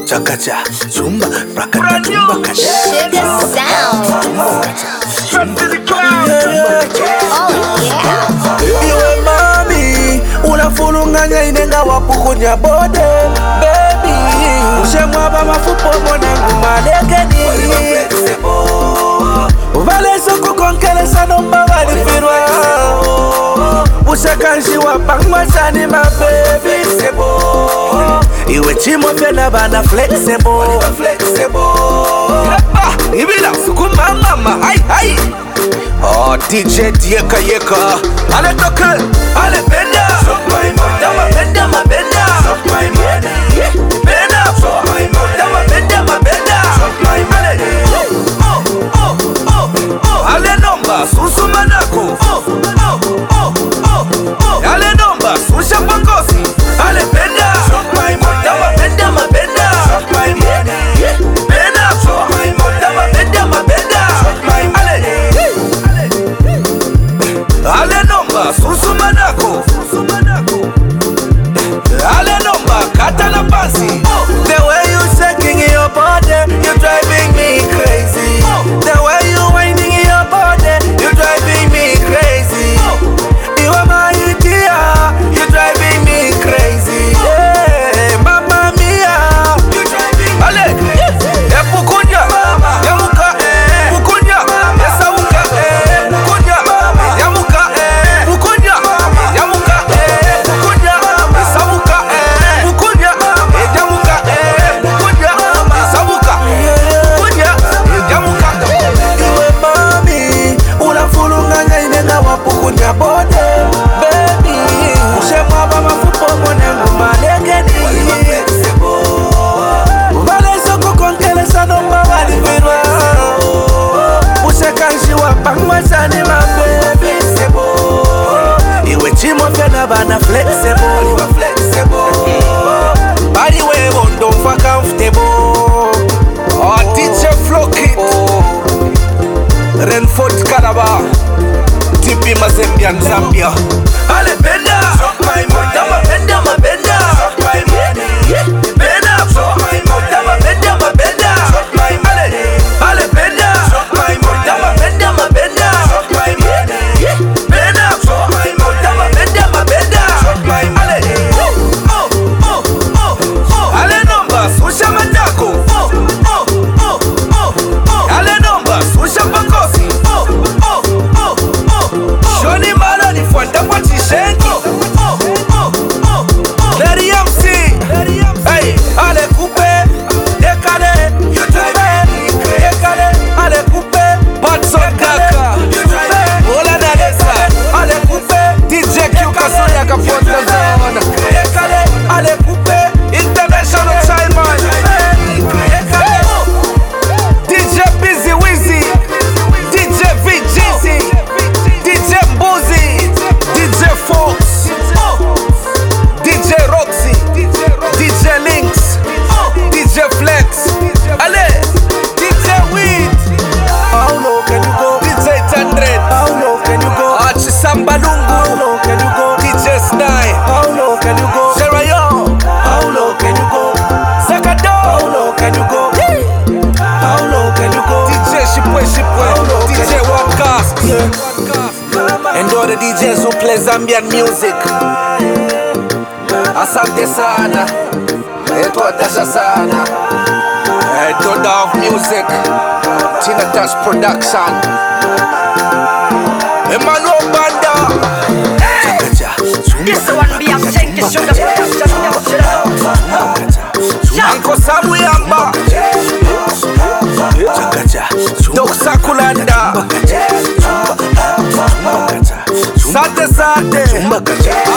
Chakacha, chumba, rakata, chumba, kacha. Sugar sound. Oh yeah. Iwe mami, unafulunganya inenga wapukunya bode. Baby, ushemwaba mafupo mwanangu malekeni. Uvale soko konkele sanomba walifirwa. Ushakanshi wapangwa shani my baby sebo. Iwe chimo fena bana flexible. Ibila sukuma mama hai hai. Oh DJ Dieka Yeka. Ale tokal, ale benda. Dama benda ma benda. Benda. Dama benda ma benda. Ale nomba susu manako. Ale nomba susha pangosi. Ale benda. Dama benda ma benda. Benda. Dama benda ma benda. Ale nomba susu manako. Ale nomba kata na pansi. The way you shaking your body, you driving me crazy. The way you winding your body, you driving me crazy. You are my idea, you driving me crazy. Yeah, mamma mia, you driving me crazy. Pukunya, yamuka, pukunya, yasamuka, pukunya, yamuka, pukunya, yamuka, pukunya, yasamuka, pukunya, yamuka, pukunya, yasamuka, pukunya, yamuka. Iwe mami, unafulunganya inenga wapukunya bode. Baby, ushemwaba mafupo mwanangu malekeni. Uvale soko konkele sanomba walifirwa. Ushakanshi wapangwa shani my baby sebo. Iwe chimo fena bana flexible. Body way on don't for comfortable. Oh DJ Flokit, Renfort Calabar, TP Mazembian Zambia. Ale benda, dama benda ma benda. Benda, dama benda ma benda. Ale benda, dama benda ma benda. Benda, dama benda ma benda. Ale nomba susha mandako. Ale nomba susha pangosi. Shoni mara ni fuanda kwa chishengi. Larry MC. Hey, ale coupe, dekale, YouTube, dekale, ale coupe, Patson Kaka, Ola Nadesa, ale coupe, DJ Q Kasoya Kaponda Zone, dekale, ale coupe, International Simon, dekale, DJ Busy Wizzy, DJ VGZ, DJ Mbuzi, DJ Fox, DJ Roxy, DJ Links, DJ Flex, Ale, DJ Weed. How low can you go? DJ 800. How low can you go? Archie Sambalungu. How low can you go? DJ Snai. How low can you go? Serayon. How low can you go? Sakado. How low can you go? How low can you go? DJ Shipwe. DJ Wapcast. And all the DJs who play Zambian music. Asante sana. Etwa Dasha sana. Toda of music. Tina Dash Production. Emmanuel Banda. This one be a tank, the sugar Uncle Samu Yamba. Doksa Kulanda. Sate.